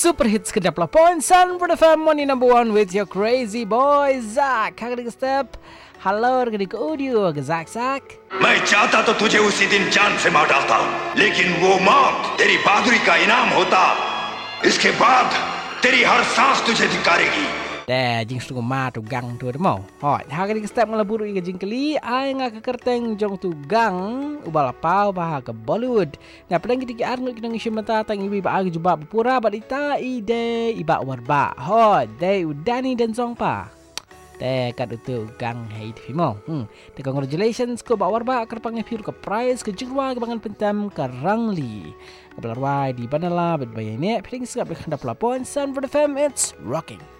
Super hits ke 80.9 for the family number one with your crazy boy Zach. Kagak step. Halo के audio के Zach. मैं चाहता तो तुझे उसी दिन जान से मार डालता, लेकिन वो मौत तेरी बहादुरी का इनाम होता। इसके बाद तेरी हर सांस तुझे धिक्कारेगी। Jing setengah ma tu gang tu ada mau. Hoi, harga di step ngelaburu iga jing keli, ai ngak kerteng jong tu gang ubal apa bah ke Bollywood. Nah, pedang kita arnut kita ngisih mata tang ibi ba agi jubab pura ba ita ide iba warba. Hoi, de udani dan songpa. De kat itu gang hei TV mau. De congratulations ko ba warba kerpangnya pure ke prize ke jingwa ke bangan pentam ke rangli. Kebelarwai di banala bet bayane, pedang skap le khandap lapon sun for the fam, it's rocking.